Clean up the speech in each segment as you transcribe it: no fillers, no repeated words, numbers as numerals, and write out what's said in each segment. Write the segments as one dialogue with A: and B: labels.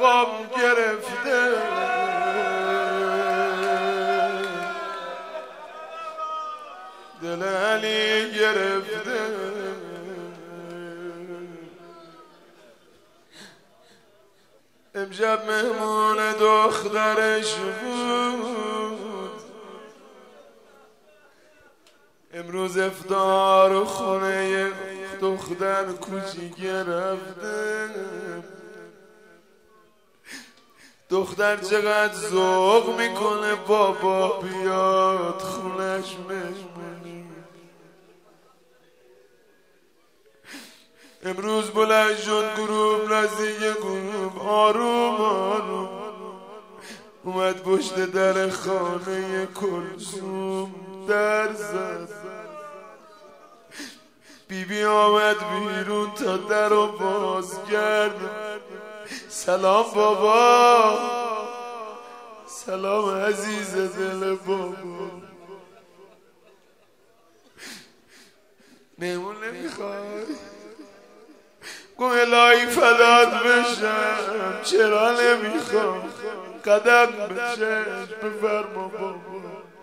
A: بابام گرفته، دل علی گرفته. امشب مهمون دخترش بود، امروز افطار و خونه دختر کوچیک رفته. دختر چقدر ذوق میکنه بابا بیاد خونش مهمونی. امروز بلند شد گروه نزدیک گروه، آروم آروم اومد پشت در خانه کلثوم در زد. بیبی آمد بیرون تا در رو باز کرد. سلام بابا، سلام عزیز دل بابا. مهمون نمیخوای؟ گم الهی فدات بشم، چرا نمیخوام؟ قدم بشش بفرما بابا،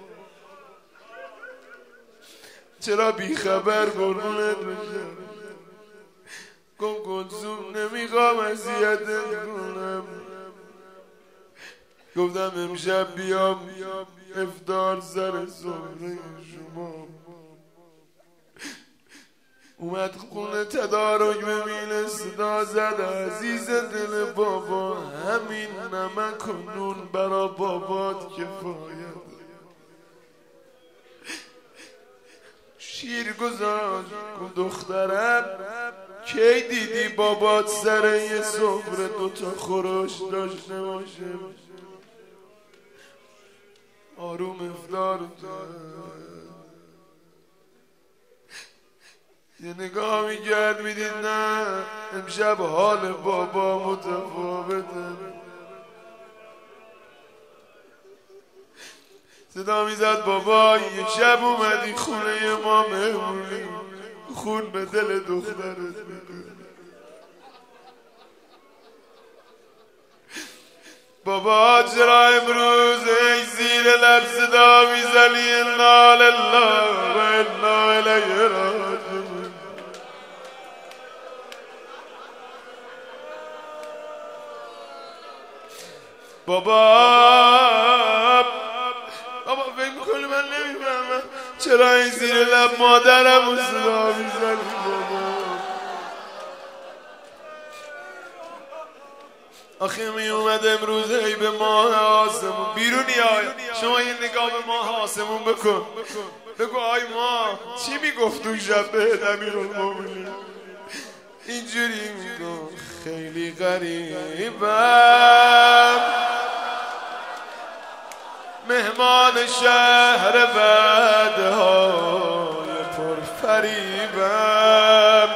A: چرا بیخبر قربونت بشم؟ گم کلثوم نمیخوام اذیتت کنم. گفتم امشب بیام افطار سر سفره شما. اومد خونه تدارک ببینه، صدا زد عزیز دل بابا، همین نمک و نون برا بابات کفایت. شیر گذاشت گفت دخترم کی دیدی بابات سر یه سفره دوتا خورش داشته باشه؟ آروم افطار کرد. یه نگاه میگرد میدید نه امشب حال بابا متفاوته. صدا میزد بابا یه شب اومدی خونه ما مهمونی، خون به دل دخترت میکنه. بابا چرا امروز ای زیر لب صدا میزنی انا لله و انا الیه راجعون؟ بابا فکر میکنی من نمیفهمم چرا این زیر لب مادرم رو صدا میزنی؟ بابا آخه می اومد امروز ای به ماه آسمون بیرونی آیا شما یه نگاه به ماه آسمون بکن، بگو آی ماه چی میگفت اون شب به امیرالمومنین؟ اینجوری میگم خیلی غریبم، مهمان شهر بدهای پرفریبم.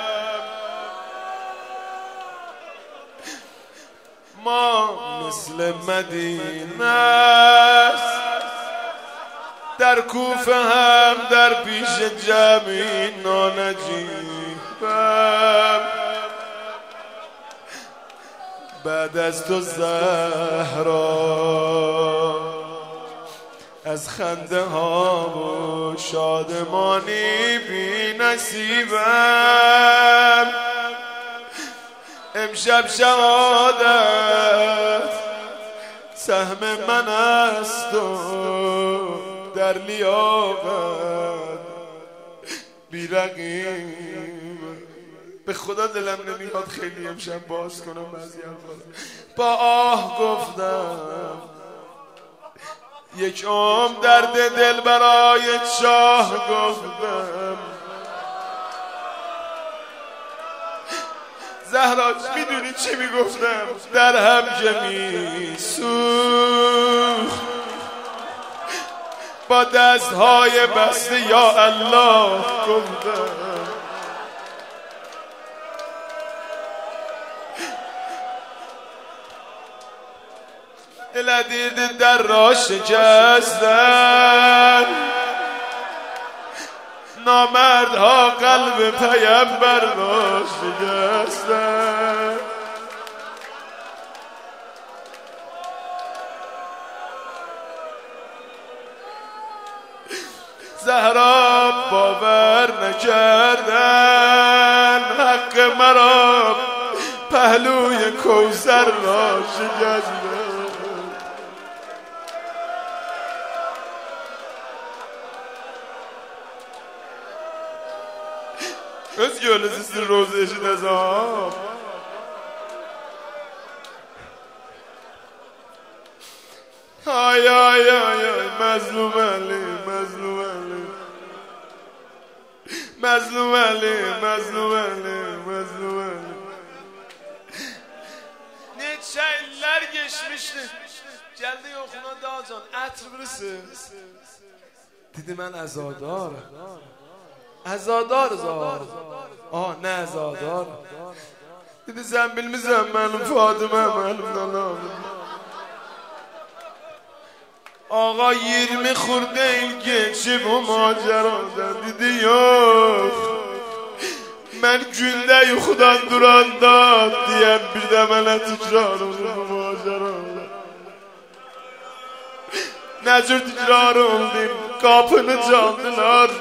A: ما مثل مدینه است، در کوفه هم در پیش جمعی نانجیبم. بعد از تو زهرا از خنده ها و شادمانی بی نصیبم. امشب شهادت سهم من است و در لیاقت بی رقیب. به خدا دلم نمیاد خیلی امشب باز کنم بعضی حرفا. با آه گفتم یک عمر درد دل برای شاه گفتم. زهرا میدونی چی میگفتم؟ در هم جمی سوخت با دستهای بسته یا الله گفتم. الدید در را شکستن، نامردها قلب پیمبر را شکستن. زهرا باور نکردن حق مرا پهلوی کوثر را شکستن. Özgür sizin roz eşine zam. Ay ay ay ay Mazlum Ali, Mazlum Ali. Mazlum Ali, Mazlum Ali, Mazlum Ali. Neçə illər geçmişti. Geldi yoxuna Dağcan, ətr bilirsin. Dedi mən əzadarım. Əzadarız ha. Ne əzadar? Dedi sen bilmirsən mənim Fatıma mənim nanam. Ağa 20 xurdə il geçib o macəradan. Dedi yox, mən gündə yuxudan duranda deyəm bir də mənə təkrar olur bu macəradan. Nə cür təkrar oldum, qapını çaldılar.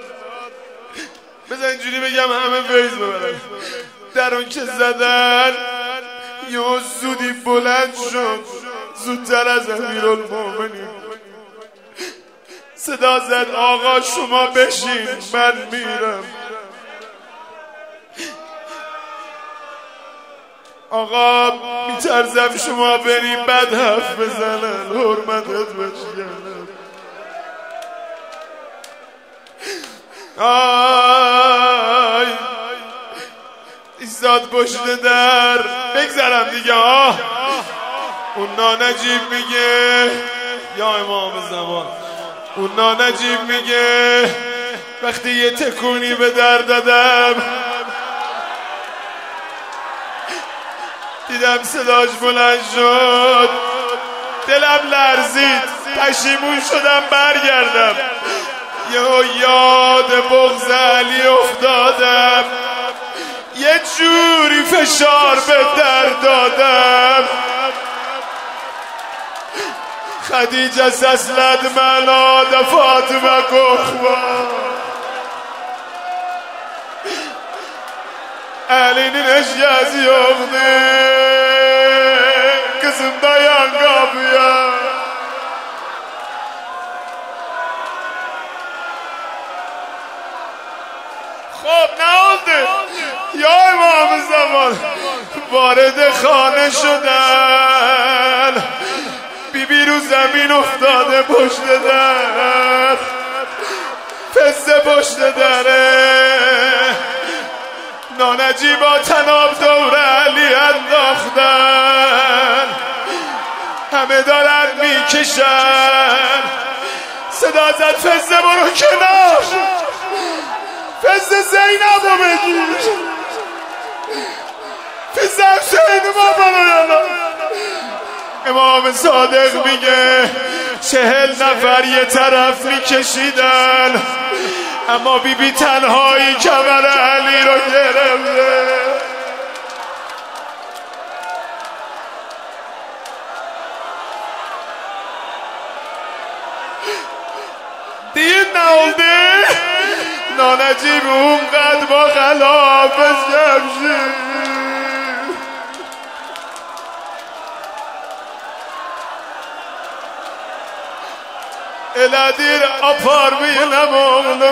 A: مثلا اینجوری بگم همه فیض ببرن. در اون که زدن یه زودی بلند شد، زودتر از امیرالمومنین صدا زد آقا شما بشین من میرم. آقا میترزم شما بری بد حرف بزنن حرمتت بشکنن. آی ایستاد پشت در بگذرم دیگه. اون نانجیب میگه یا امام زمان، اون نانجیب میگه وقتی یه تکونی به در دادم دیدم صداش بلند شد، دلم لرزید، پشیمون شدم برگردم. یاد بغض علی افتادم، یه جوری فشار به در دادم. خدیجه سسلد منا da Fatıma korkma. Elinin eşyası yoktu, kızım dayan kapıya. خب نهالده یا امام زمان وارد خانه شدن. بیبی رو زمین افتاده پشت در، پسته پشت دره. نانجیبا تناب دور علی انداختن، همه دارن میکشن. صدا زد پسته برو کنار، پسته زینب رو بگیر، پسته حسین بابا رو یالا. امام صادق میگه 40 نفر یه طرف میکشیدن، اما بیبی تنهایی کمر علی رو گرفته. دید نهالده نانجیب اونقدر با خلافش جمشید. Eladir apar mıyım oğlum